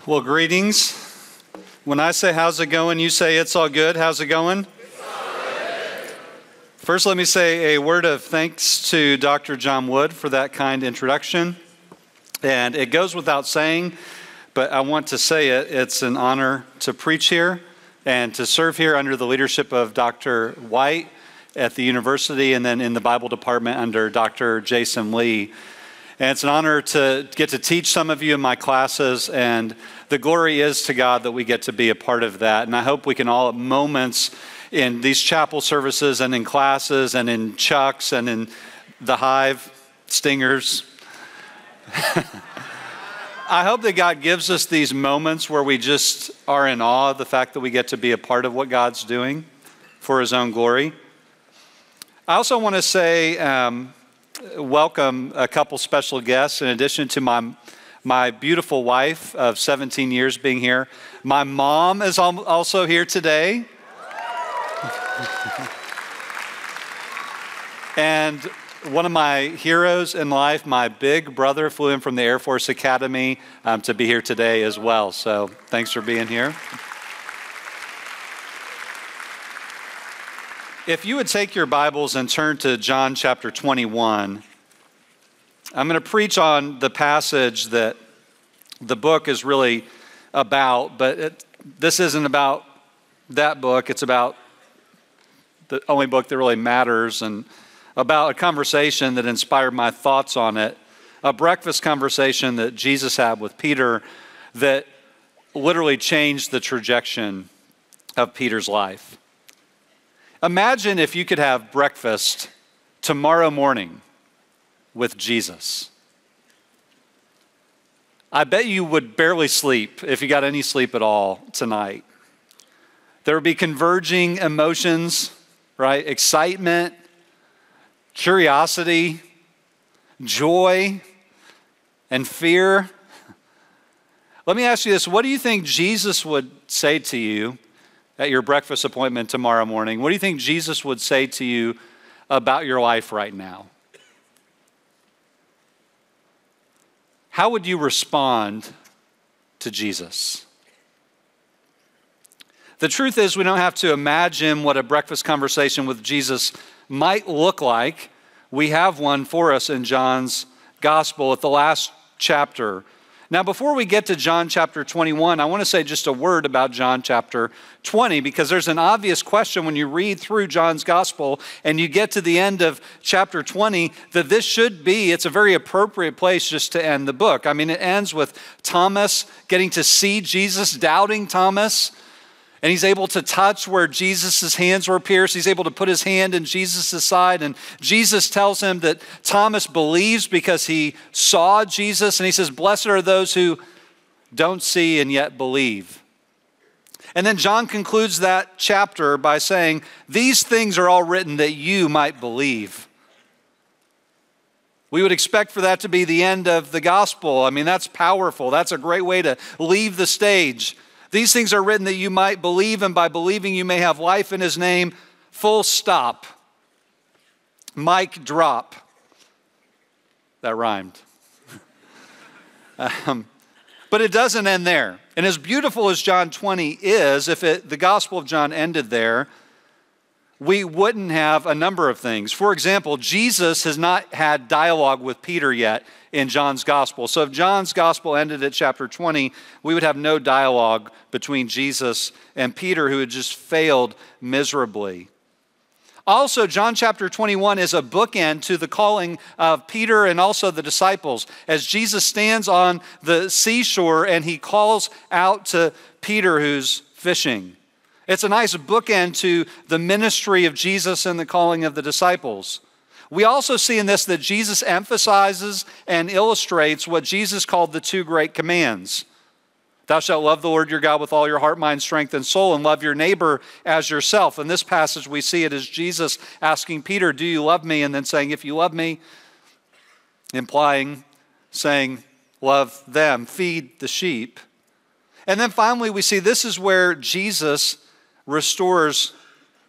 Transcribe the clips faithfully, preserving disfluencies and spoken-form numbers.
Well, greetings. When I say how's it going, you say it's all good. How's it going? It's all good. First, let me say a word of thanks to Doctor John Wood for that kind introduction. And it goes without saying, but I want to say it. It's an honor to preach here and to serve here under the leadership of Doctor White at the university and then in the Bible department under Doctor Jason Lee. And it's an honor to get to teach some of you in my classes, and the glory is to God that we get to be a part of that. And I hope we can all at moments in these chapel services and in classes and in Chuck's and in the Hive, Stingers. I hope that God gives us these moments where we just are in awe of the fact that we get to be a part of what God's doing for His own glory. I also want to say, um, welcome a couple special guests in addition to my my beautiful wife of seventeen years being here. My mom is also here today. And one of my heroes in life, my big brother, flew in from the Air Force Academy um, to be here today as well. So thanks for being here. If you would take your Bibles and turn to John chapter twenty-one, I'm going to preach on the passage that the book is really about, but it, this isn't about that book. It's about the only book that really matters and about a conversation that inspired my thoughts on it, a breakfast conversation that Jesus had with Peter that literally changed the trajectory of Peter's life. Imagine if you could have breakfast tomorrow morning with Jesus. I bet you would barely sleep if you got any sleep at all tonight. There would be converging emotions, right? Excitement, curiosity, joy, and fear. Let me ask you this. What do you think Jesus would say to you at your breakfast appointment tomorrow morning? What do you think Jesus would say to you about your life right now? How would you respond to Jesus? The truth is, we don't have to imagine what a breakfast conversation with Jesus might look like. We have one for us in John's gospel at the last chapter. Now, before we get to John chapter twenty-one, I want to say just a word about John chapter twenty, because there's an obvious question when you read through John's gospel and you get to the end of chapter twenty that this should be, it's a very appropriate place just to end the book. I mean, it ends with Thomas getting to see Jesus, doubting Thomas, and he's able to touch where Jesus' hands were pierced. He's able to put his hand in Jesus' side. And Jesus tells him that Thomas believes because he saw Jesus. And he says, blessed are those who don't see and yet believe. And then John concludes that chapter by saying, these things are all written that you might believe. We would expect for that to be the end of the gospel. I mean, that's powerful. That's a great way to leave the stage. These things are written that you might believe, and by believing you may have life in His name. Full stop. Mic drop. That rhymed. um, but it doesn't end there. And as beautiful as John twenty is, if it, the Gospel of John ended there, we wouldn't have a number of things. For example, Jesus has not had dialogue with Peter yet in John's gospel. So if John's gospel ended at chapter twenty, we would have no dialogue between Jesus and Peter, who had just failed miserably. Also, John chapter twenty-one is a bookend to the calling of Peter and also the disciples. As Jesus stands on the seashore and he calls out to Peter who's fishing. It's a nice bookend to the ministry of Jesus and the calling of the disciples. We also see in this that Jesus emphasizes and illustrates what Jesus called the two great commands. Thou shalt love the Lord your God with all your heart, mind, strength, and soul, and love your neighbor as yourself. In this passage, we see it as Jesus asking Peter, do you love me? And then saying, if you love me, implying, saying, love them, feed the sheep. And then finally, we see this is where Jesus restores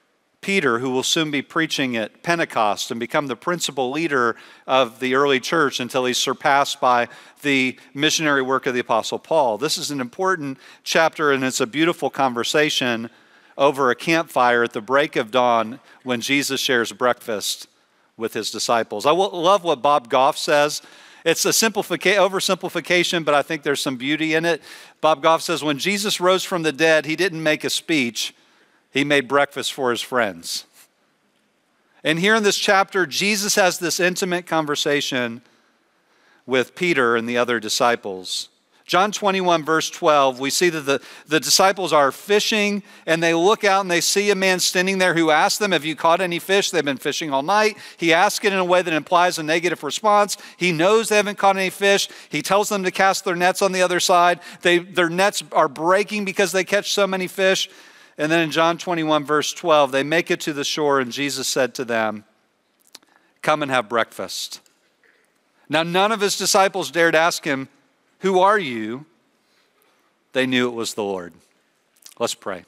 Peter, who will soon be preaching at Pentecost and become the principal leader of the early church until he's surpassed by the missionary work of the Apostle Paul. This is an important chapter, and it's a beautiful conversation over a campfire at the break of dawn when Jesus shares breakfast with his disciples. I love what Bob Goff says. It's a simplifica- oversimplification, but I think there's some beauty in it. Bob Goff says, when Jesus rose from the dead, he didn't make a speech. He made breakfast for his friends. And here in this chapter, Jesus has this intimate conversation with Peter and the other disciples. John twenty-one, verse twelve, we see that the, the disciples are fishing, and they look out and they see a man standing there who asks them, have you caught any fish? They've been fishing all night. He asks it in a way that implies a negative response. He knows they haven't caught any fish. He tells them to cast their nets on the other side. They, their nets are breaking because they catch so many fish. And then in John twenty-one, verse twelve, they make it to the shore, and Jesus said to them, come and have breakfast. Now, none of his disciples dared ask him, who are you? They knew it was the Lord. Let's pray.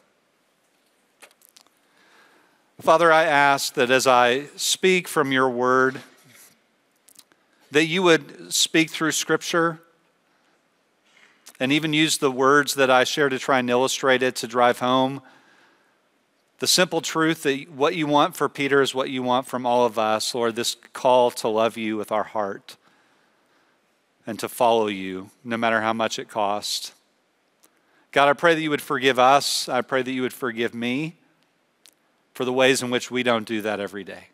Father, I ask that as I speak from your word, that you would speak through Scripture and even use the words that I share to try and illustrate it to drive home the simple truth that what you want for Peter is what you want from all of us, Lord, this call to love you with our heart and to follow you no matter how much it costs. God, I pray that you would forgive us. I pray that you would forgive me for the ways in which we don't do that every day.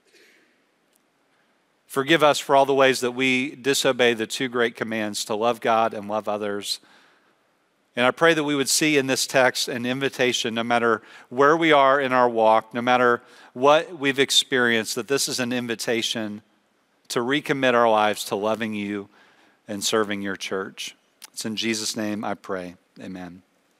Forgive us for all the ways that we disobey the two great commands to love God and love others. And I pray that we would see in this text an invitation, no matter where we are in our walk, no matter what we've experienced, that this is an invitation to recommit our lives to loving you and serving your church. It's in Jesus' name I pray. Amen.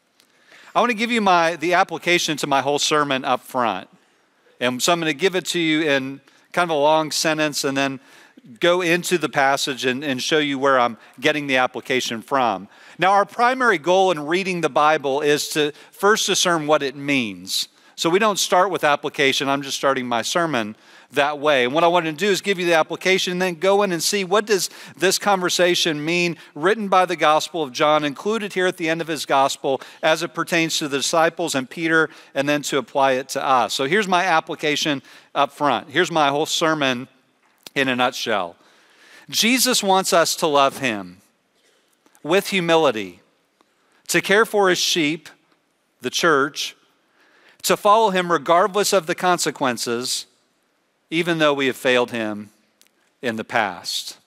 I want to give you my the application to my whole sermon up front. And so I'm going to give it to you in kind of a long sentence and then go into the passage and, and show you where I'm getting the application from. Now, our primary goal in reading the Bible is to first discern what it means. So we don't start with application. I'm just starting my sermon that way. And what I want to do is give you the application and then go in and see what does this conversation mean, written by the Gospel of John, included here at the end of his Gospel as it pertains to the disciples and Peter, and then to apply it to us. So here's my application up front. Here's my whole sermon in a nutshell. Jesus wants us to love him with humility, to care for his sheep, the church, to follow him regardless of the consequences, even though we have failed him in the past.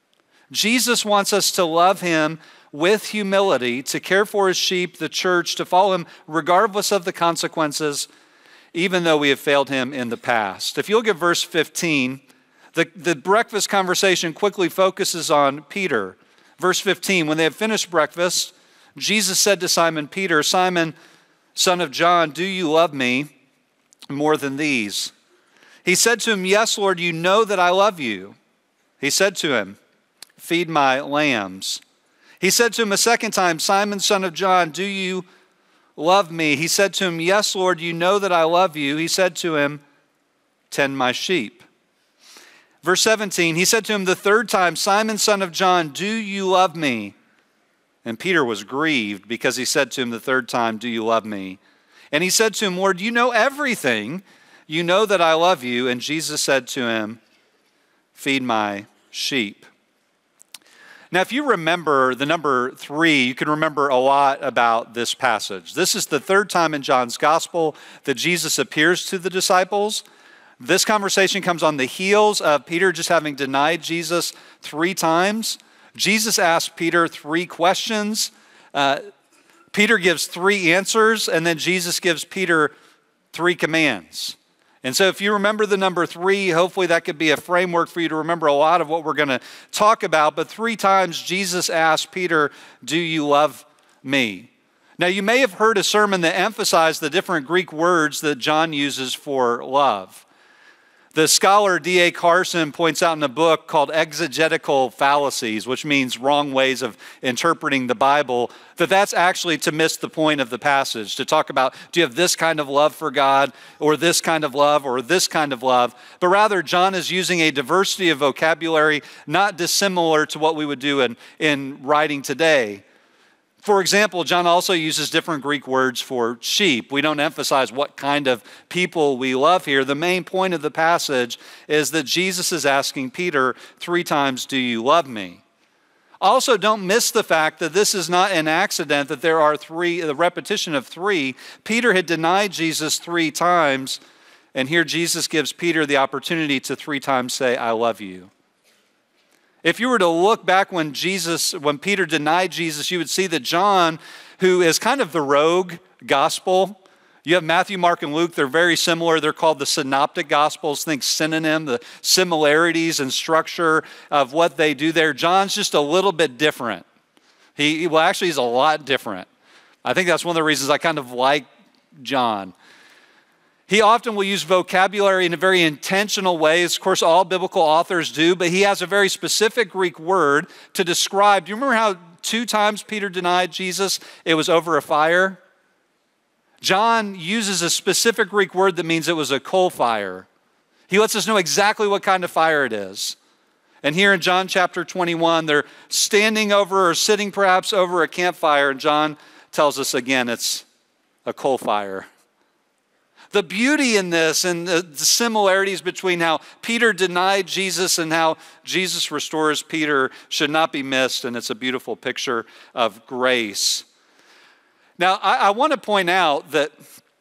Jesus wants us to love him with humility, to care for his sheep, the church, to follow him regardless of the consequences, even though we have failed him in the past. If you look at verse fifteen, the, the breakfast conversation quickly focuses on Peter. Verse fifteen, when they had finished breakfast, Jesus said to Simon Peter, Simon, son of John, do you love me more than these? He said to him, yes, Lord, you know that I love you. He said to him, feed my lambs. He said to him a second time, Simon, son of John, do you love me? He said to him, yes, Lord, you know that I love you. He said to him, tend my sheep. Verse seventeen, he said to him the third time, Simon, son of John, do you love me? And Peter was grieved because he said to him the third time, do you love me? And he said to him, Lord, you know everything. You know that I love you. And Jesus said to him, feed my sheep. Now, if you remember the number three, you can remember a lot about this passage. This is the third time in John's gospel that Jesus appears to the disciples. This conversation comes on the heels of Peter just having denied Jesus three times. Jesus asked Peter three questions. Uh, Peter gives three answers, and then Jesus gives Peter three commands. And so if you remember the number three, hopefully that could be a framework for you to remember a lot of what we're going to talk about. But three times Jesus asked Peter, do you love me? Now you may have heard a sermon that emphasized the different Greek words that John uses for love. The scholar D A Carson points out in a book called Exegetical Fallacies, which means wrong ways of interpreting the Bible, that that's actually to miss the point of the passage, to talk about, do you have this kind of love for God, or this kind of love, or this kind of love? But rather, John is using a diversity of vocabulary not dissimilar to what we would do in, in writing today. For example, John also uses different Greek words for sheep. We don't emphasize what kind of people we love here. The main point of the passage is that Jesus is asking Peter three times, do you love me? Also, don't miss the fact that this is not an accident, that there are three, the repetition of three. Peter had denied Jesus three times, and here Jesus gives Peter the opportunity to three times say, I love you. If you were to look back when Jesus, when Peter denied Jesus, you would see that John, who is kind of the rogue gospel, you have Matthew, Mark, and Luke, they're very similar. They're called the synoptic gospels. Think synonym, the similarities and structure of what they do there. John's just a little bit different. He, well, actually, he's a lot different. I think that's one of the reasons I kind of like John. He often will use vocabulary in a very intentional way. Of course, all biblical authors do, but he has a very specific Greek word to describe. Do you remember how two times Peter denied Jesus? It was over a fire. John uses a specific Greek word that means it was a coal fire. He lets us know exactly what kind of fire it is. And here in John chapter twenty-one, they're standing over or sitting perhaps over a campfire, and John tells us again it's a coal fire. The beauty in this and the similarities between how Peter denied Jesus and how Jesus restores Peter should not be missed, and it's a beautiful picture of grace. Now, I, I want to point out that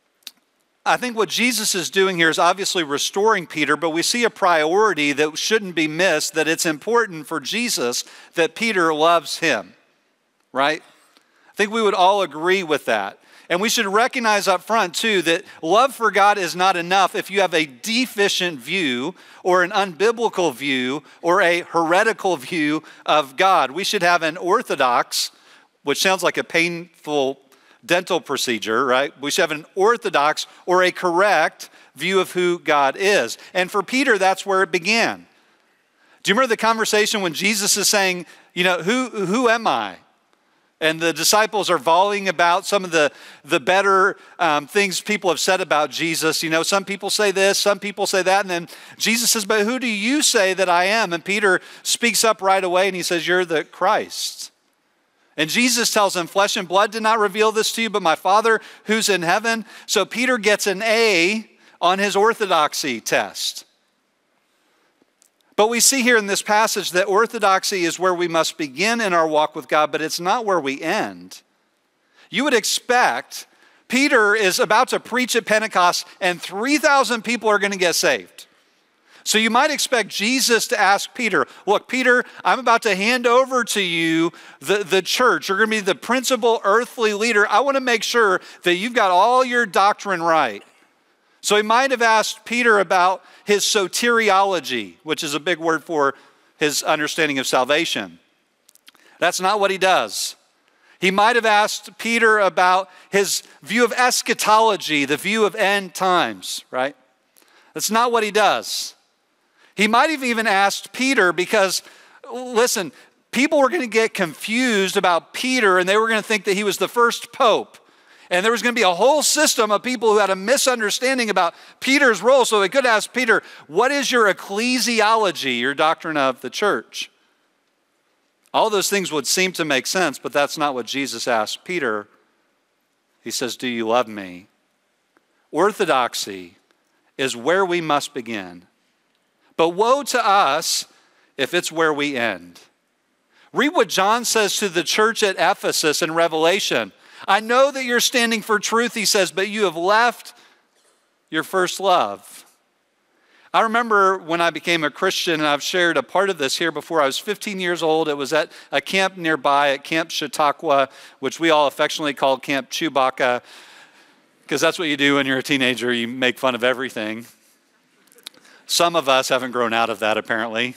I think what Jesus is doing here is obviously restoring Peter, but we see a priority that shouldn't be missed, that it's important for Jesus that Peter loves him, right? I think we would all agree with that. And we should recognize up front, too, that love for God is not enough if you have a deficient view or an unbiblical view or a heretical view of God. We should have an orthodox, which sounds like a painful dental procedure, right? We should have an orthodox or a correct view of who God is. And for Peter, that's where it began. Do you remember the conversation when Jesus is saying, you know, who, who am I? And the disciples are volleying about some of the, the better um, things people have said about Jesus. You know, some people say this, some people say that. And then Jesus says, but who do you say that I am? And Peter speaks up right away and he says, you're the Christ. And Jesus tells him, flesh and blood did not reveal this to you, but my Father who's in heaven. So Peter gets an A on his orthodoxy test. But we see here in this passage that orthodoxy is where we must begin in our walk with God, but it's not where we end. You would expect Peter is about to preach at Pentecost and three thousand people are going to get saved. So you might expect Jesus to ask Peter, look, Peter, I'm about to hand over to you the, the church. You're going to be the principal earthly leader. I want to make sure that you've got all your doctrine right. So he might have asked Peter about his soteriology, which is a big word for his understanding of salvation. That's not what he does. He might have asked Peter about his view of eschatology, the view of end times, right? That's not what he does. He might have even asked Peter because, listen, people were going to get confused about Peter and they were going to think that he was the first pope. And there was going to be a whole system of people who had a misunderstanding about Peter's role. So they could ask Peter, what is your ecclesiology, your doctrine of the church? All those things would seem to make sense, but that's not what Jesus asked Peter. He says, do you love me? Orthodoxy is where we must begin. But woe to us if it's where we end. Read what John says to the church at Ephesus in Revelation. I know that you're standing for truth, he says, but you have left your first love. I remember when I became a Christian, and I've shared a part of this here before. I was fifteen years old. It was at a camp nearby at Camp Chautauqua, which we all affectionately called Camp Chewbacca, because that's what you do when you're a teenager. You make fun of everything. Some of us haven't grown out of that, apparently.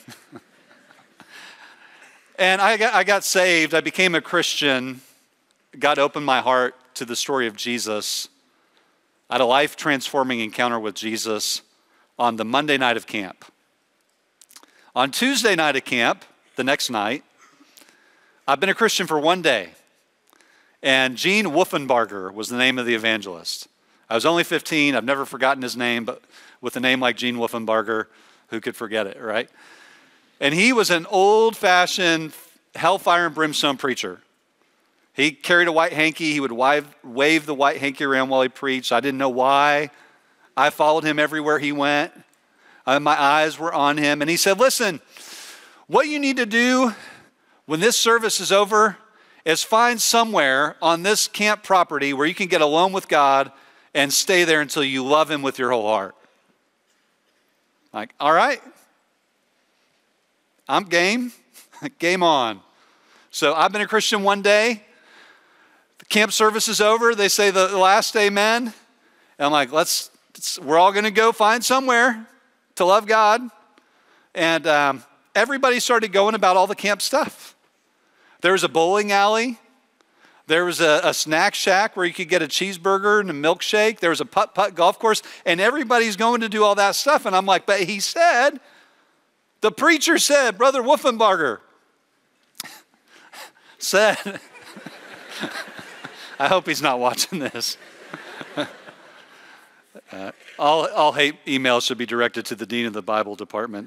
And I got, I got saved. I became a Christian. God opened my heart to the story of Jesus. I had a life-transforming encounter with Jesus. on the Monday night of camp. On Tuesday night of camp, the next night, I've been a Christian for one day, and Gene Wolfenbarger was the name of the evangelist. I was only fifteen. I've never forgotten his name, but with a name like Gene Wolfenbarger, who could forget it, right? And he was an old-fashioned hellfire and brimstone preacher. He carried a white hanky. He would wave, wave the white hanky around while he preached. I didn't know why. I followed him everywhere he went. Uh, my eyes were on him. And he said, listen, what you need to do when this service is over is find somewhere on this camp property where you can get alone with God and stay there until you love him with your whole heart. Like, all right, I'm game. Game on. So I've been a Christian one day. The camp service is over. They say the last amen. And I'm like, let's, we're all going to go find somewhere to love God. And um, everybody started going about all the camp stuff. There was a bowling alley. There was a, a snack shack where you could get a cheeseburger and a milkshake. There was a putt-putt golf course. And everybody's going to do all that stuff. And I'm like, but he said, the preacher said, Brother Wolfenbarger said, I hope he's not watching this. uh, all, all hate emails should be directed to the dean of the Bible department.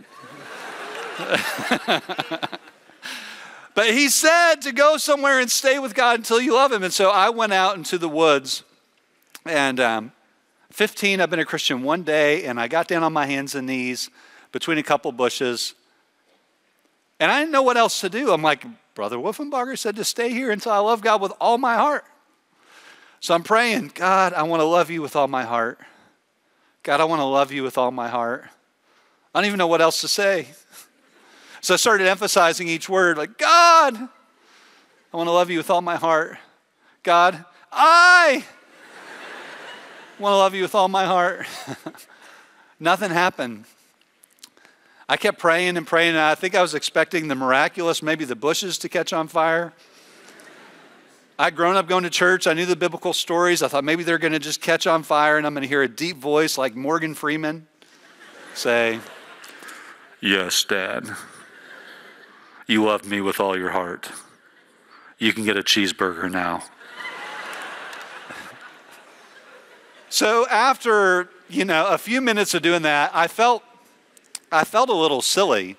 But he said to go somewhere and stay with God until you love him. And so I went out into the woods, and um, fifteen, I've been a Christian one day, and I got down on my hands and knees between a couple bushes, and I didn't know what else to do. I'm like, Brother Wolfenbarger said to stay here until I love God with all my heart. So I'm praying, God, I want to love you with all my heart. God, I want to love you with all my heart. I don't even know what else to say. So I started emphasizing each word, like, God, I want to love you with all my heart. God, I want to love you with all my heart. Nothing happened. I kept praying and praying, and I think I was expecting the miraculous, maybe the bushes to catch on fire. I'd grown up going to church. I knew the biblical stories. I thought maybe they're going to just catch on fire, and I'm going to hear a deep voice like Morgan Freeman say, yes, Dad. You love me with all your heart. You can get a cheeseburger now. So after, you know, a few minutes of doing that, I felt I felt a little silly.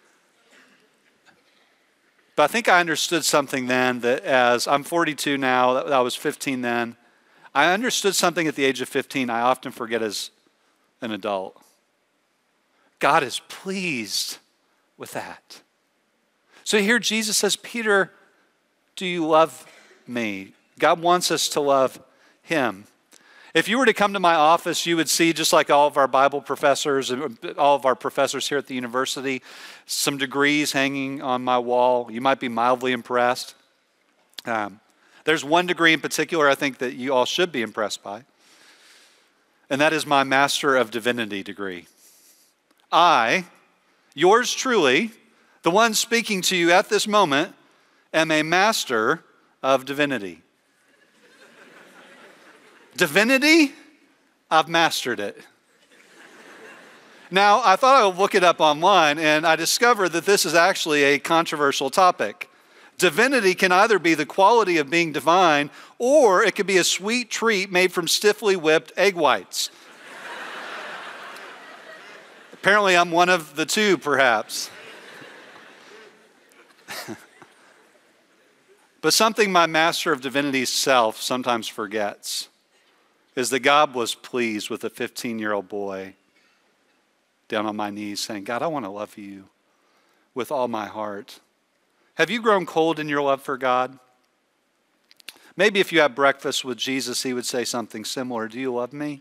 But I think I understood something then, that as I'm forty-two now, that I was fifteen then. I understood something at the age of fifteen I often forget as an adult. God is pleased with that. So here Jesus says, Peter, do you love me? God wants us to love him. If you were to come to my office, you would see, just like all of our Bible professors and all of our professors here at the university, some degrees hanging on my wall. You might be mildly impressed. Um, there's one degree in particular I think that you all should be impressed by, and that is my Master of Divinity degree. I, yours truly, the one speaking to you at this moment, am a Master of Divinity. Divinity, I've mastered it. Now, I thought I would look it up online, and I discovered that this is actually a controversial topic. Divinity can either be the quality of being divine, or it could be a sweet treat made from stiffly whipped egg whites. Apparently, I'm one of the two, perhaps. But something my Master of Divinity self sometimes forgets is that God was pleased with a fifteen-year-old boy down on my knees saying, God, I want to love you with all my heart. Have you grown cold in your love for God? Maybe if you had breakfast with Jesus, he would say something similar. Do you love me?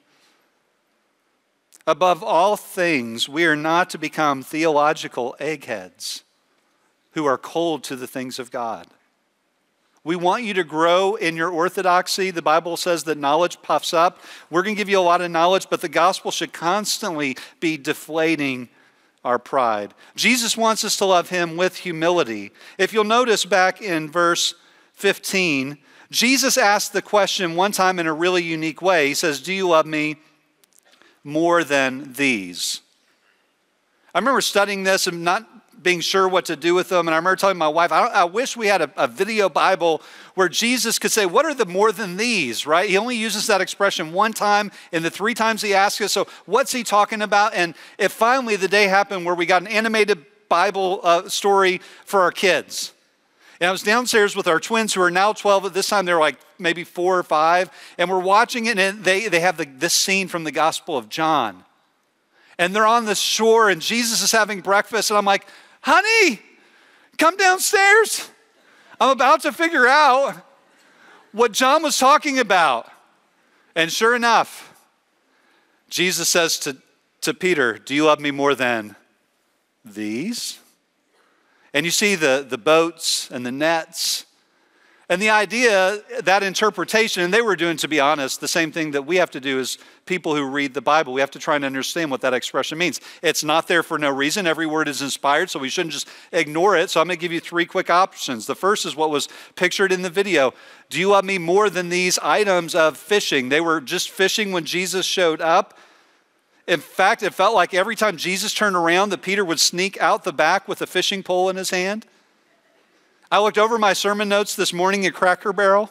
Above all things, we are not to become theological eggheads who are cold to the things of God. We want you to grow in your orthodoxy. The Bible says that knowledge puffs up. We're going to give you a lot of knowledge, but the gospel should constantly be deflating our pride. Jesus wants us to love him with humility. If you'll notice back in verse fifteen, Jesus asked the question one time in a really unique way. He says, do you love me more than these? I remember studying this and not being sure what to do with them. And I remember telling my wife, I, I wish we had a, a video Bible where Jesus could say, what are the more than these, right? He only uses that expression one time in the three times he asks us. So what's he talking about? And if finally the day happened where we got an animated Bible uh, story for our kids. And I was downstairs with our twins who are now twelve. At this time, they were like maybe four or five. And we're watching it, and they, they have the, this scene from the Gospel of John. And they're on the shore, and Jesus is having breakfast. And I'm like, honey, come downstairs. I'm about to figure out what John was talking about. And sure enough, Jesus says to, to Peter, do you love me more than these? And you see the, the boats and the nets. And the idea, that interpretation, and they were doing, to be honest, the same thing that we have to do as people who read the Bible. We have to try and understand what that expression means. It's not there for no reason. Every word is inspired, so we shouldn't just ignore it. So I'm going to give you three quick options. The first is what was pictured in the video. Do you love me more than these items of fishing? They were just fishing when Jesus showed up. In fact, it felt like every time Jesus turned around that Peter would sneak out the back with a fishing pole in his hand. I looked over my sermon notes this morning at Cracker Barrel.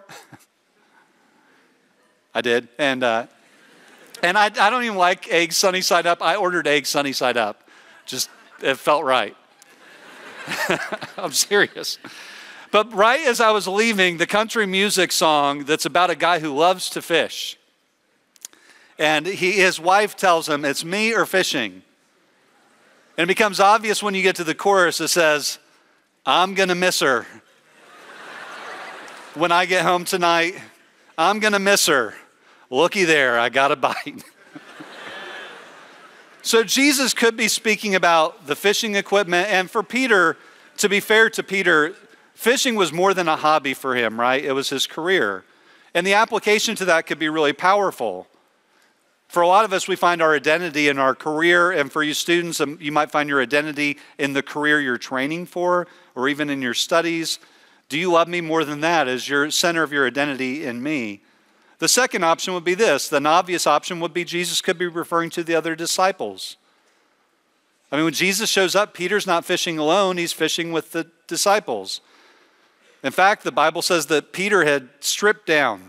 I did. And uh, and I, I don't even like eggs sunny side up. I ordered eggs sunny side up. Just, it felt right. I'm serious. But right as I was leaving, the country music song that's about a guy who loves to fish. And he, his wife tells him, it's me or fishing. And it becomes obvious when you get to the chorus. It says, I'm going to miss her. When I get home tonight, I'm going to miss her. Looky there, I got a bite. So Jesus could be speaking about the fishing equipment. And for Peter, to be fair to Peter, fishing was more than a hobby for him, right? It was his career. And the application to that could be really powerful. For a lot of us, we find our identity in our career, and for you students, you might find your identity in the career you're training for, or even in your studies. Do you love me more than that as your center of your identity in me? The second option would be this. The obvious option would be Jesus could be referring to the other disciples. I mean, when Jesus shows up, Peter's not fishing alone, he's fishing with the disciples. In fact, the Bible says that Peter had stripped down.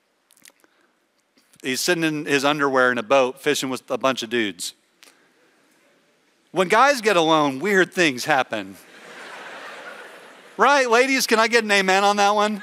He's sitting in his underwear in a boat fishing with a bunch of dudes. When guys get alone, weird things happen. Right, ladies, can I get an amen on that one?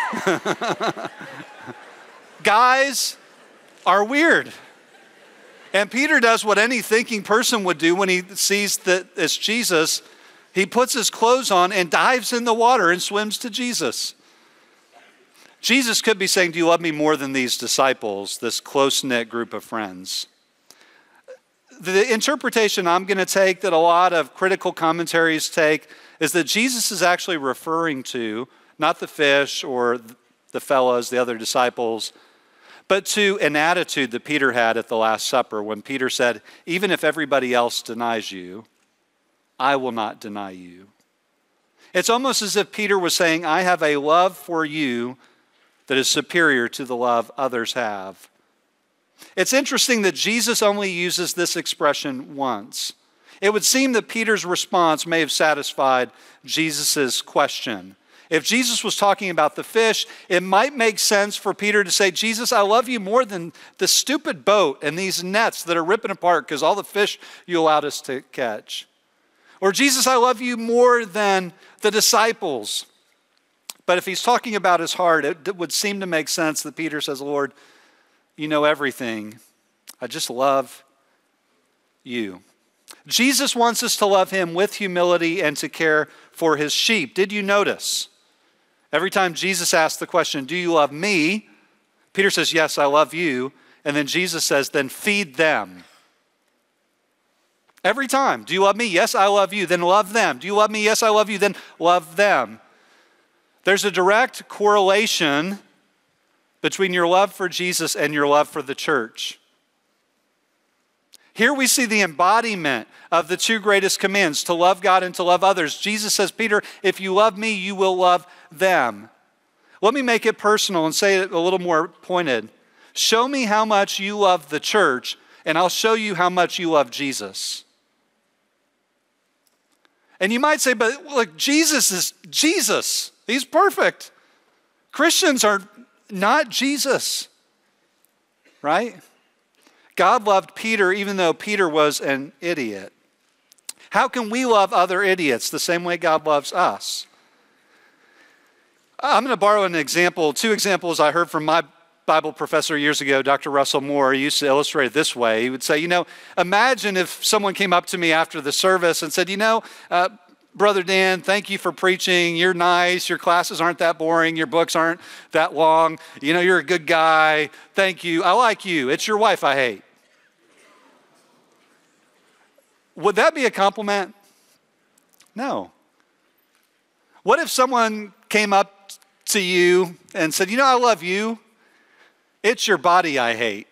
Guys are weird. And Peter does what any thinking person would do when he sees that it's Jesus. He puts his clothes on and dives in the water and swims to Jesus. Jesus could be saying, do you love me more than these disciples, this close-knit group of friends? The interpretation I'm going to take that a lot of critical commentaries take is that Jesus is actually referring to, not the fish or the fellows, the other disciples, but to an attitude that Peter had at the Last Supper when Peter said, even if everybody else denies you, I will not deny you. It's almost as if Peter was saying, I have a love for you that is superior to the love others have. It's interesting that Jesus only uses this expression once. It would seem that Peter's response may have satisfied Jesus' question. If Jesus was talking about the fish, it might make sense for Peter to say, Jesus, I love you more than the stupid boat and these nets that are ripping apart because all the fish you allowed us to catch. Or Jesus, I love you more than the disciples. But if he's talking about his heart, it would seem to make sense that Peter says, Lord, you know everything. I just love you. Jesus wants us to love him with humility and to care for his sheep. Did you notice? Every time Jesus asks the question, do you love me? Peter says, yes, I love you. And then Jesus says, then feed them. Every time. Do you love me? Yes, I love you. Then love them. Do you love me? Yes, I love you. Then love them. There's a direct correlation between your love for Jesus and your love for the church. Here we see the embodiment of the two greatest commands, to love God and to love others. Jesus says, Peter, if you love me, you will love them. Let me make it personal and say it a little more pointed. Show me how much you love the church, and I'll show you how much you love Jesus. And you might say, but look, Jesus is Jesus. He's perfect. Christians are not Jesus, right? God loved Peter even though Peter was an idiot. How can we love other idiots the same way God loves us? I'm going to borrow an example, two examples I heard from my Bible professor years ago, Doctor Russell Moore. He used to illustrate it this way. He would say, you know, imagine if someone came up to me after the service and said, you know, uh, Brother Dan, thank you for preaching. You're nice. Your classes aren't that boring. Your books aren't that long. You know, you're a good guy. Thank you. I like you. It's your wife I hate. Would that be a compliment? No. What if someone came up to you and said, you know, I love you. It's your body I hate.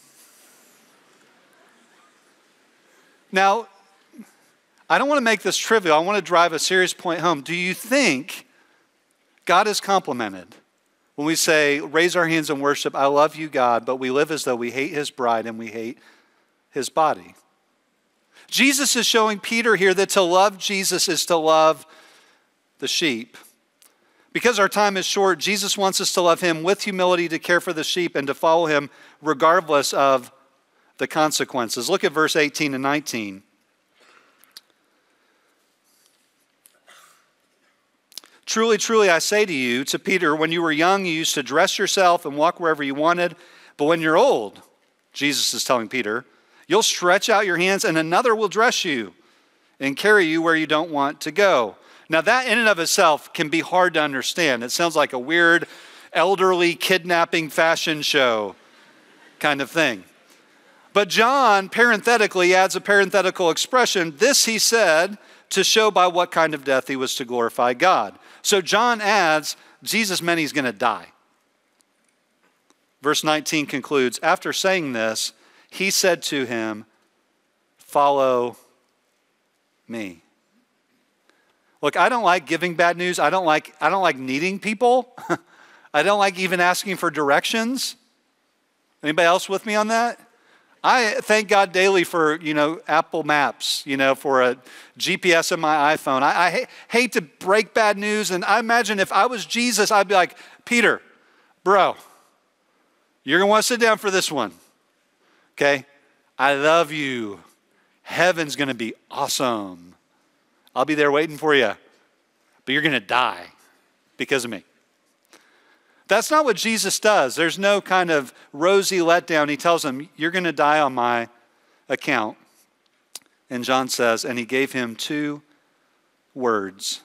Now, I don't want to make this trivial. I want to drive a serious point home. Do you think God is complimented when we say, raise our hands in worship, I love you, God, but we live as though we hate his bride and we hate his body? Jesus is showing Peter here that to love Jesus is to love the sheep. Because our time is short, Jesus wants us to love him with humility, to care for the sheep, and to follow him regardless of the consequences. Look at verse eighteen and nineteen. Truly, truly, I say to you, to Peter, when you were young, you used to dress yourself and walk wherever you wanted. But when you're old, Jesus is telling Peter, you'll stretch out your hands and another will dress you and carry you where you don't want to go. Now that in and of itself can be hard to understand. It sounds like a weird elderly kidnapping fashion show kind of thing. But John parenthetically adds a parenthetical expression. This he said to show by what kind of death he was to glorify God. So John adds, Jesus meant he's going to die. Verse nineteen concludes, after saying this, he said to him, follow me. Look, I don't like giving bad news. I don't like, I don't like needing people. I don't like even asking for directions. Anybody else with me on that? I thank God daily for, you know, Apple Maps, you know, for a G P S in my iPhone. I, I ha- hate to break bad news, and I imagine if I was Jesus, I'd be like, Peter, bro, you're going to want to sit down for this one, okay? I love you. Heaven's going to be awesome. I'll be there waiting for you, but you're going to die because of me. That's not what Jesus does. There's no kind of rosy letdown. He tells him, you're going to die on my account. And John says, and he gave him two words.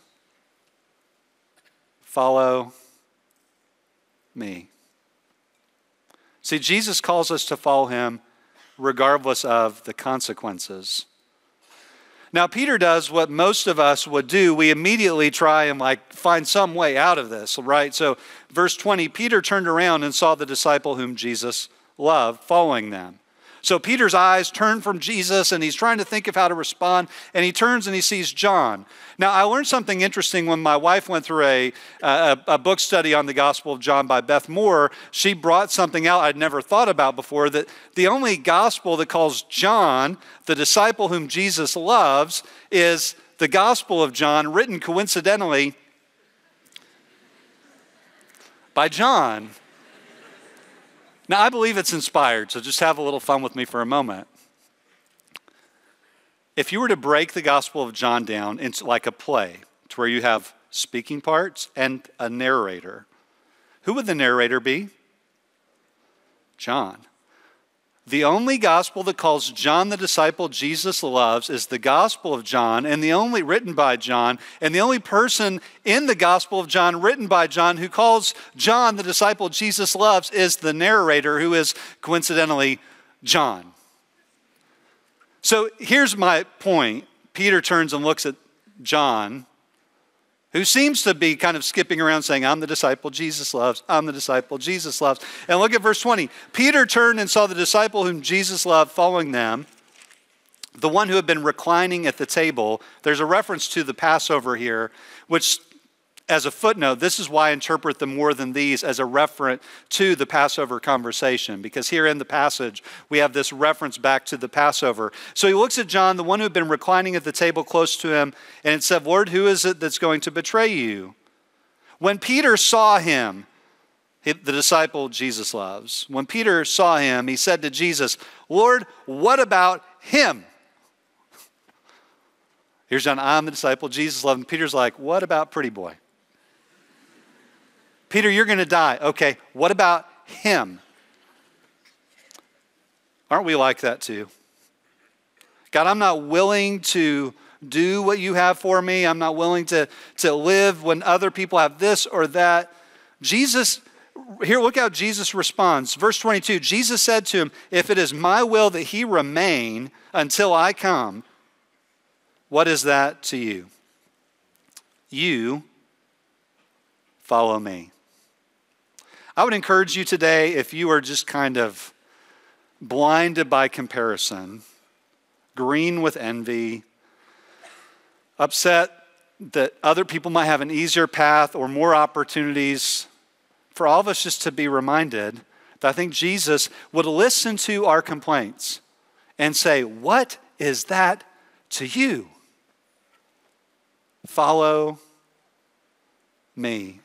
Follow me. See, Jesus calls us to follow him regardless of the consequences. Now, Peter does what most of us would do. We immediately try and like find some way out of this, right? So verse twenty, Peter turned around and saw the disciple whom Jesus loved following them. So Peter's eyes turn from Jesus and he's trying to think of how to respond, and he turns and he sees John. Now, I learned something interesting when my wife went through a, a, a book study on the Gospel of John by Beth Moore. She brought something out I'd never thought about before, that the only gospel that calls John the disciple whom Jesus loves is the Gospel of John, written coincidentally by John. Now, I believe it's inspired, so just have a little fun with me for a moment. If you were to break the Gospel of John down into like a play, to where you have speaking parts and a narrator, who would the narrator be? John. The only gospel that calls John the disciple Jesus loves is the Gospel of John, and the only written by John, and the only person in the Gospel of John written by John who calls John the disciple Jesus loves is the narrator, who is coincidentally John. So here's my point. Peter turns and looks at John, who seems to be kind of skipping around saying, I'm the disciple Jesus loves, I'm the disciple Jesus loves. And look at verse twenty. Peter turned and saw the disciple whom Jesus loved following them, the one who had been reclining at the table. There's a reference to the Passover here, which as a footnote, this is why I interpret the more than these as a reference to the Passover conversation, because here in the passage, we have this reference back to the Passover. So he looks at John, the one who had been reclining at the table close to him, and it said, Lord, who is it that's going to betray you? When Peter saw him, the disciple Jesus loves, when Peter saw him, he said to Jesus, Lord, what about him? Here's John, I'm the disciple Jesus loved. And Peter's like, what about pretty boy? Peter, you're going to die. Okay, what about him? Aren't we like that too? God, I'm not willing to do what you have for me. I'm not willing to, to live when other people have this or that. Jesus, here, look how Jesus responds. Verse twenty-two, Jesus said to him, if it is my will that he remain until I come, what is that to you? You follow me. I would encourage you today, if you are just kind of blinded by comparison, green with envy, upset that other people might have an easier path or more opportunities, for all of us just to be reminded that I think Jesus would listen to our complaints and say, what is that to you? Follow me.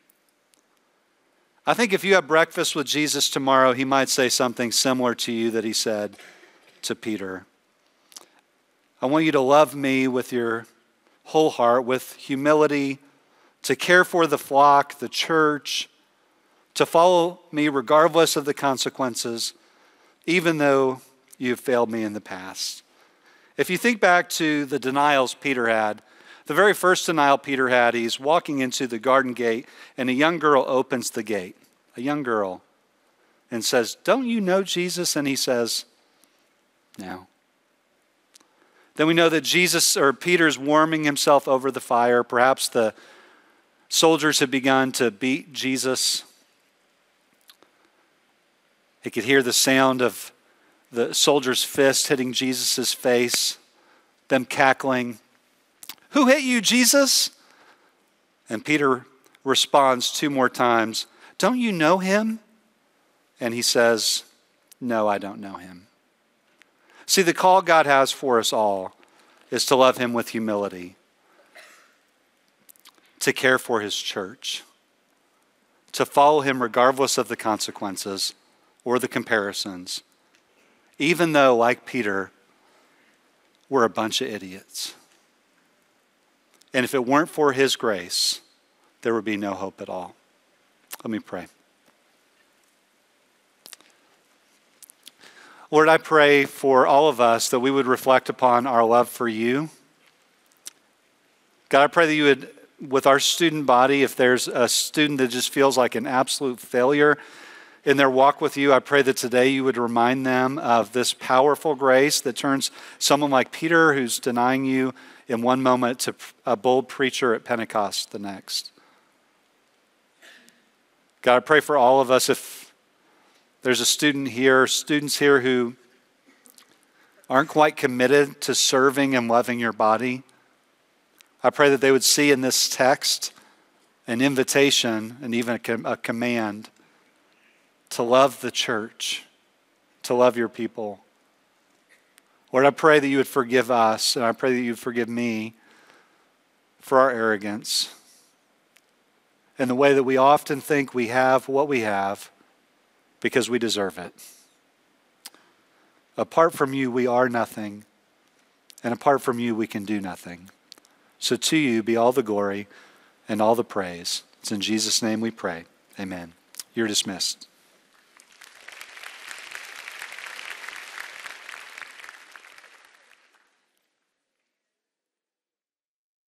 I think if you have breakfast with Jesus tomorrow, he might say something similar to you that he said to Peter. I want you to love me with your whole heart, with humility, to care for the flock, the church, to follow me regardless of the consequences, even though you've failed me in the past. If you think back to the denials Peter had, the very first denial Peter had, he's walking into the garden gate, and a young girl opens the gate, a young girl, and says, don't you know Jesus? And he says, no. Then we know that Jesus, or Peter's warming himself over the fire. Perhaps the soldiers had begun to beat Jesus. He could hear the sound of the soldier's fist hitting Jesus' face, them cackling. Who hit you, Jesus? And Peter responds two more times, don't you know him? And he says, no, I don't know him. See, the call God has for us all is to love him with humility, to care for his church, to follow him regardless of the consequences or the comparisons, even though, like Peter, we're a bunch of idiots. And if it weren't for his grace, there would be no hope at all. Let me pray. Lord, I pray for all of us that we would reflect upon our love for you. God, I pray that you would, with our student body, if there's a student that just feels like an absolute failure in their walk with you, I pray that today you would remind them of this powerful grace that turns someone like Peter, who's denying you in one moment, to a bold preacher at Pentecost the next. God, I pray for all of us, if there's a student here, students here who aren't quite committed to serving and loving your body, I pray that they would see in this text an invitation and even a command to love the church, to love your people. Lord, I pray that you would forgive us, and I pray that you would forgive me for our arrogance and the way that we often think we have what we have because we deserve it. Apart from you, we are nothing, and apart from you, we can do nothing. So to you be all the glory and all the praise. It's in Jesus' name we pray. Amen. You're dismissed.